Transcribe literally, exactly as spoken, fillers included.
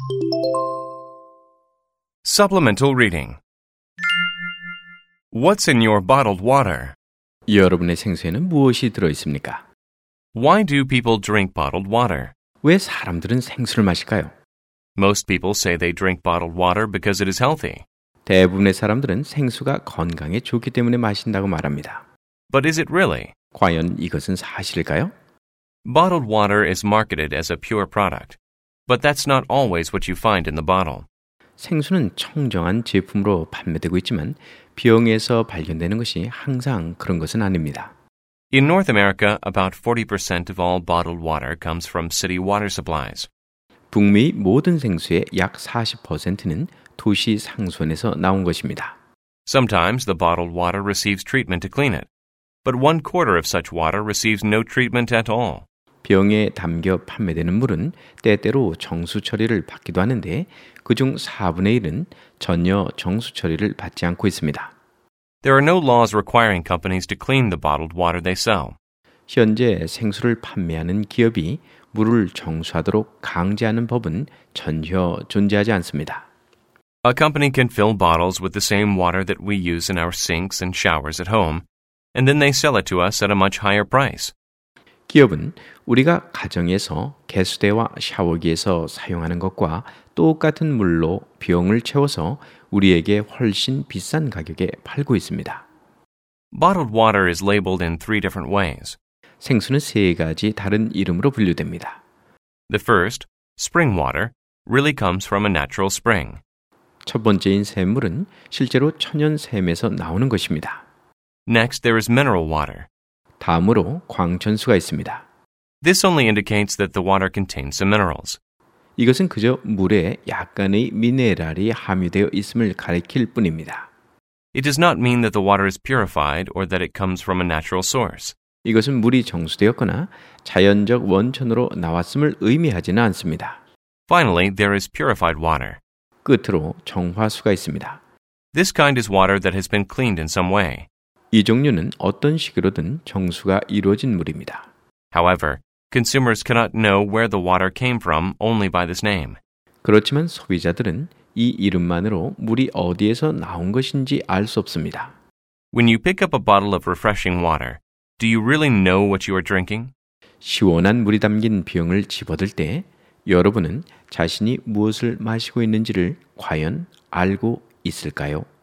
Supplemental reading. What's in your bottled water? 여러분의 생수에는 무엇이 들어 있습니까? Why do people drink bottled water? 왜 사람들은 생수를 마실까요? Most people say they drink bottled water because it is healthy. 대부분의 사람들은 생수가 건강에 좋기 때문에 마신다고 말합니다. But is it really? 과연 이것은 사실일까요? Bottled water is marketed as a pure product, but that's not always what you find in the bottle. 생수는 청정한 제품으로 판매되고 있지만 병에서 발견되는 것이 항상 그런 것은 아닙니다. In North America, about forty percent of all bottled water comes from city water supplies. 북미 모든 생수의 약 사십 퍼센트는 도시 상수원에서 나온 것입니다. Sometimes the bottled water receives treatment to clean it, but one quarter of such water receives no treatment at all. 병에 담겨 판매되는 물은 때때로 정수 처리를 받기도 하는데 그중 사분의 일은 전혀 정수 처리를 받지 않고 있습니다. There are no laws requiring companies to clean the bottled water they sell. 현재 생수를 판매하는 기업이 물을 정수하도록 강제하는 법은 전혀 존재하지 않습니다. A company can fill bottles with the same water that we use in our sinks and showers at home, and then they sell it to us at a much higher price. 기업은 우리가 가정에서 개수대와 샤워기에서 사용하는 것과 똑같은 물로 병을 채워서 우리에게 훨씬 비싼 가격에 팔고 있습니다. Bottled water is labeled in three different ways. 생수는 세 가지 다른 이름으로 분류됩니다. The first, spring water, really comes from a natural spring. 첫 번째인 샘물은 실제로 천연 샘에서 나오는 것입니다. Next, there is mineral water. 다음으로 광천수가 있습니다. This only indicates that the water contains some minerals. 이것은 그저 물에 약간의 미네랄이 함유되어 있음을 가리킬 뿐입니다. It does not mean that the water is purified or that it comes from a natural source. 이것은 물이 정수되었거나 자연적 원천으로 나왔음을 의미하지는 않습니다. Finally, there is purified water. 끝으로 정화수가 있습니다. This kind is water that has been cleaned in some way. 이 종류는 어떤 식으로든 정수가 이루어진 물입니다. However, consumers cannot know where the water came from only by this name. 그렇지만 소비자들은 이 이름만으로 물이 어디에서 나온 것인지 알 수 없습니다. When you pick up a bottle of refreshing water, do you really know what you are drinking? 시원한 물이 담긴 병을 집어들 때 여러분은 자신이 무엇을 마시고 있는지를 과연 알고 있을까요?